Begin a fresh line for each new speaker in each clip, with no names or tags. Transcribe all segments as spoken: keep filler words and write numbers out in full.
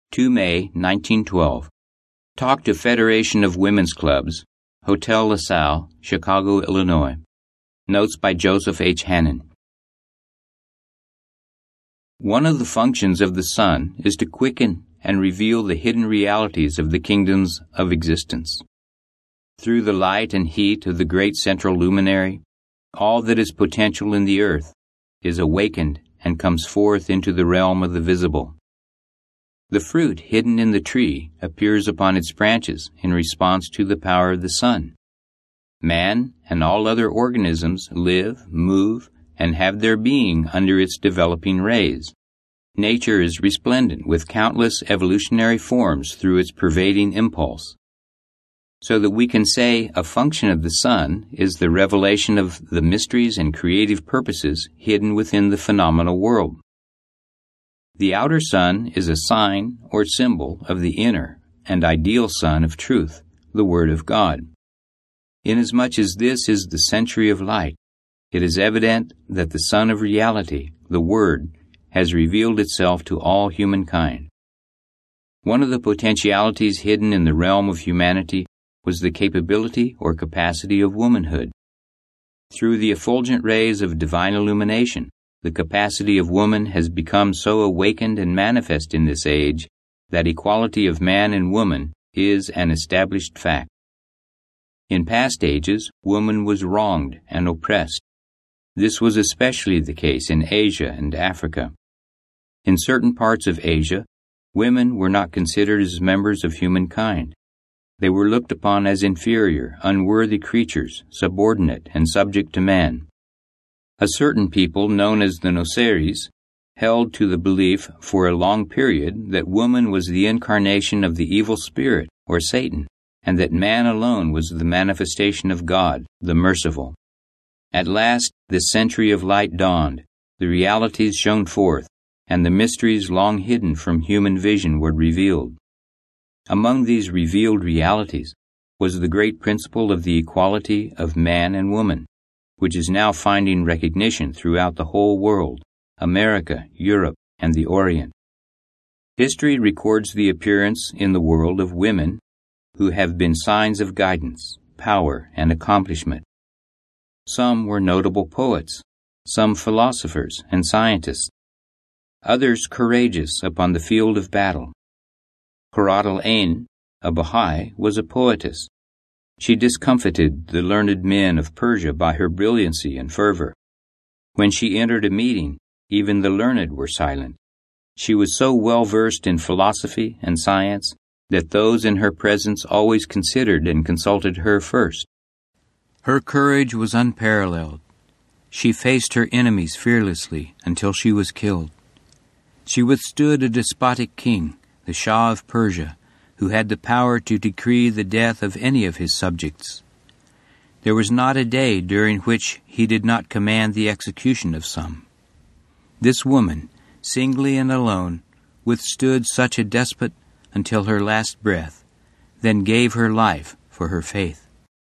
two May nineteen twelve. Talk to Federation of Women's Clubs, Hotel LaSalle, Chicago, Illinois. Notes by Joseph H. Hannon. One of the functions of the sun is to quicken and reveal the hidden realities of the kingdoms of existence. Through the light and heat of the great central luminary, all that is potential in the earth is awakened and comes forth into the realm of the visible. The fruit hidden in the tree appears upon its branches in response to the power of the sun. Man and all other organisms live, move, and have their being under its developing rays. Nature is resplendent with countless evolutionary forms through its pervading impulse. So that we can say a function of the sun is the revelation of the mysteries and creative purposes hidden within the phenomenal world. The outer sun is a sign or symbol of the inner and ideal sun of truth, the Word of God. Inasmuch as this is the century of light, it is evident that the Sun of Reality, the Word, has revealed itself to all humankind. One of the potentialities hidden in the realm of humanity was the capability or capacity of womanhood. Through the effulgent rays of divine illumination, the capacity of woman has become so awakened and manifest in this age that equality of man and woman is an established fact. In past ages, woman was wronged and oppressed. This was especially the case in Asia and Africa. In certain parts of Asia, women were not considered as members of humankind. They were looked upon as inferior, unworthy creatures, subordinate and subject to man. A certain people, known as the Noceres, held to the belief for a long period that woman was the incarnation of the evil spirit, or Satan, and that man alone was the manifestation of God, the merciful. At last, this century of light dawned, the realities shone forth, and the mysteries long hidden from human vision were revealed. Among these revealed realities was the great principle of the equality of man and woman, which is now finding recognition throughout the whole world, America, Europe, and the Orient. History records the appearance in the world of women who have been signs of guidance, power, and accomplishment. Some were notable poets, some philosophers and scientists, others courageous upon the field of battle. Qurrat Ain, a Baha'i, was a poetess. She discomfited the learned men of Persia by her brilliancy and fervor. When she entered a meeting, even the learned were silent. She was so well versed in philosophy and science that those in her presence always considered and consulted her first. Her courage was unparalleled. She faced her enemies fearlessly until she was killed. She withstood a despotic king, the Shah of Persia, who had the power to decree the death of any of his subjects. There was not a day during which he did not command the execution of some. This woman, singly and alone, withstood such a despot until her last breath, then gave her life for her faith.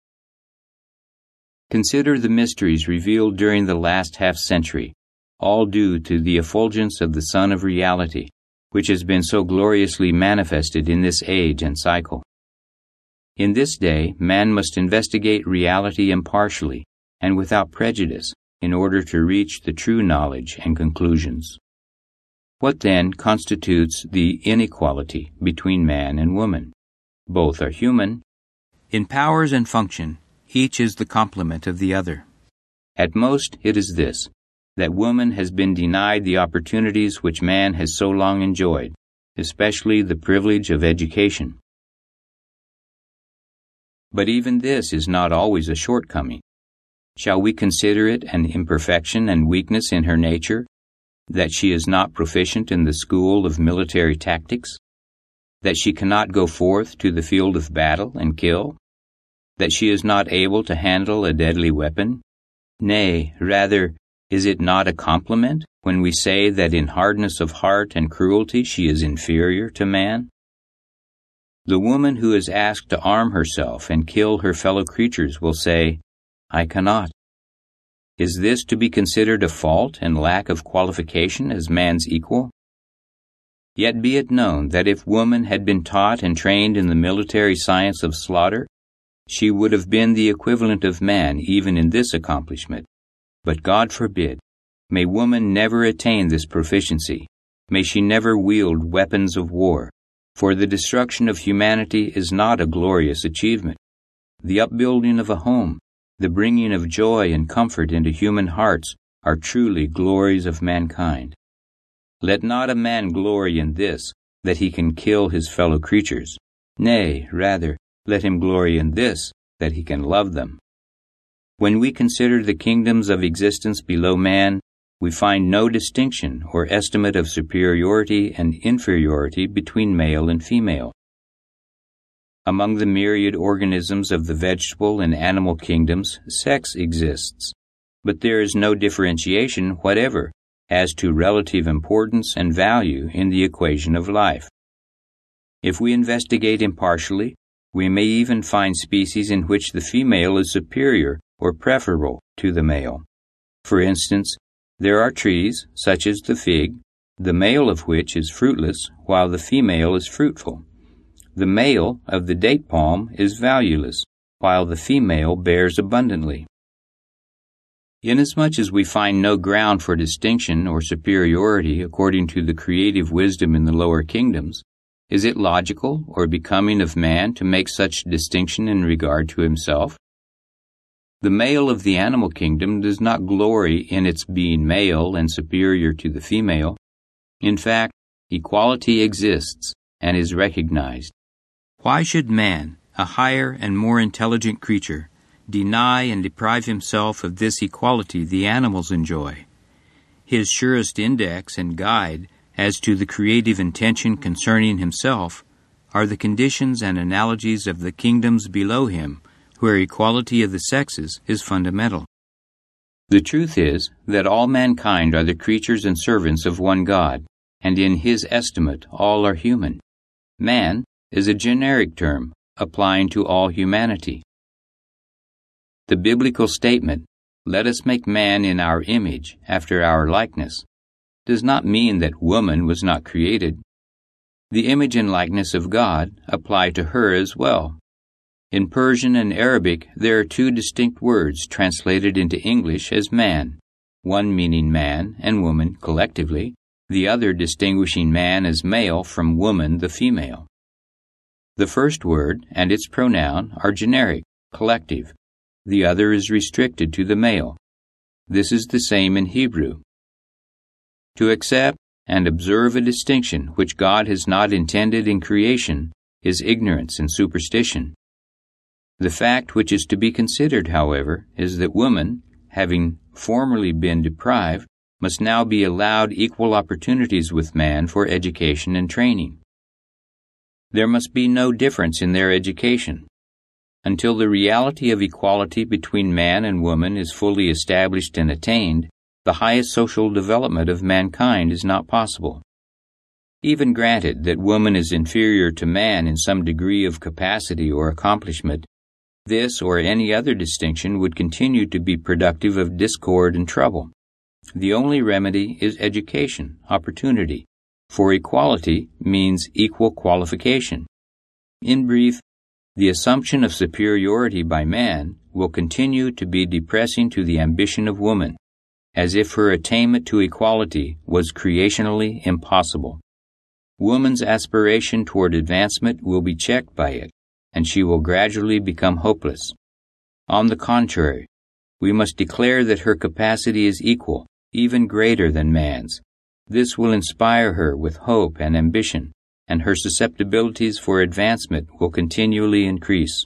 Consider the mysteries revealed during the last half-century, all due to the effulgence of the Sun of Reality, which has been so gloriously manifested in this age and cycle. In this day, man must investigate reality impartially and without prejudice in order to reach the true knowledge and conclusions. What then constitutes the inequality between man and woman? Both are human. In powers and function, each is the complement of the other. At most, it is this, that woman has been denied the opportunities which man has so long enjoyed, especially the privilege of education. But even this is not always a shortcoming. Shall we consider it an imperfection and weakness in her nature, that she is not proficient in the school of military tactics? That she cannot go forth to the field of battle and kill? That she is not able to handle a deadly weapon? Nay, rather, is it not a compliment when we say that in hardness of heart and cruelty she is inferior to man? The woman who is asked to arm herself and kill her fellow creatures will say, "I cannot." Is this to be considered a fault and lack of qualification as man's equal? Yet be it known that if woman had been taught and trained in the military science of slaughter, she would have been the equivalent of man even in this accomplishment. But God forbid. May woman never attain this proficiency. May she never wield weapons of war. For the destruction of humanity is not a glorious achievement. The upbuilding of a home, the bringing of joy and comfort into human hearts are truly glories of mankind. Let not a man glory in this, that he can kill his fellow creatures. Nay, rather, let him glory in this, that he can love them. When we consider the kingdoms of existence below man, we find no distinction or estimate of superiority and inferiority between male and female. Among the myriad organisms of the vegetable and animal kingdoms, sex exists, but there is no differentiation whatever as to relative importance and value in the equation of life. If we investigate impartially, we may even find species in which the female is superior or preferable to the male. For instance, there are trees, such as the fig, the male of which is fruitless, while the female is fruitful. The male of the date palm is valueless, while the female bears abundantly. Inasmuch as we find no ground for distinction or superiority according to the creative wisdom in the lower kingdoms, is it logical or becoming of man to make such distinction in regard to himself? The male of the animal kingdom does not glory in its being male and superior to the female. In fact, equality exists and is recognized. Why should man, a higher and more intelligent creature, deny and deprive himself of this equality the animals enjoy? His surest index and guide as to the creative intention concerning himself are the conditions and analogies of the kingdoms below him, where equality of the sexes is fundamental. The truth is that all mankind are the creatures and servants of one God, and in his estimate all are human. Man is a generic term applying to all humanity. The biblical statement, "Let us make man in our image, after our likeness," does not mean that woman was not created. The image and likeness of God apply to her as well. In Persian and Arabic, there are two distinct words translated into English as man, one meaning man and woman collectively, the other distinguishing man as male from woman the female. The first word and its pronoun are generic, collective. The other is restricted to the male. This is the same in Hebrew. To accept and observe a distinction which God has not intended in creation is ignorance and superstition. The fact which is to be considered, however, is that woman, having formerly been deprived, must now be allowed equal opportunities with man for education and training. There must be no difference in their education. Until the reality of equality between man and woman is fully established and attained, the highest social development of mankind is not possible. Even granted that woman is inferior to man in some degree of capacity or accomplishment, this or any other distinction would continue to be productive of discord and trouble. The only remedy is education, opportunity, for equality means equal qualification. In brief, the assumption of superiority by man will continue to be depressing to the ambition of woman, as if her attainment to equality was creationally impossible. Woman's aspiration toward advancement will be checked by it, and she will gradually become hopeless. On the contrary, we must declare that her capacity is equal, even greater than man's. This will inspire her with hope and ambition, and her susceptibilities for advancement will continually increase.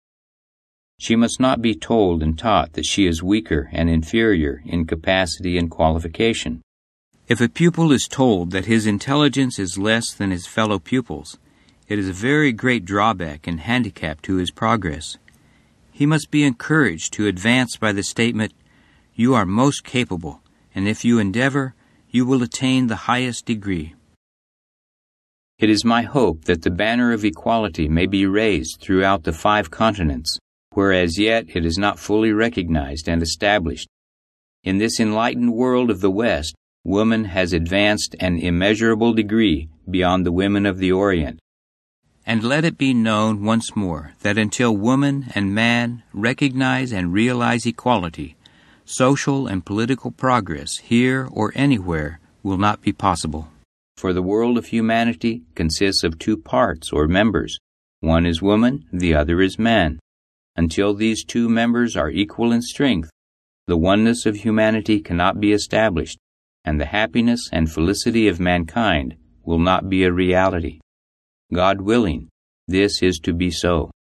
She must not be told and taught that she is weaker and inferior in capacity and qualification. If a pupil is told that his intelligence is less than his fellow pupils, it is a very great drawback and handicap to his progress. He must be encouraged to advance by the statement, "You are most capable, and if you endeavor, you will attain the highest degree." It is my hope that the banner of equality may be raised throughout the five continents, where as yet it is not fully recognized and established. In this enlightened world of the West, woman has advanced an immeasurable degree beyond the women of the Orient. And let it be known once more that until woman and man recognize and realize equality, social and political progress here or anywhere will not be possible. For the world of humanity consists of two parts or members. One is woman, the other is man. Until these two members are equal in strength, the oneness of humanity cannot be established, and the happiness and felicity of mankind will not be a reality. God willing, this is to be so.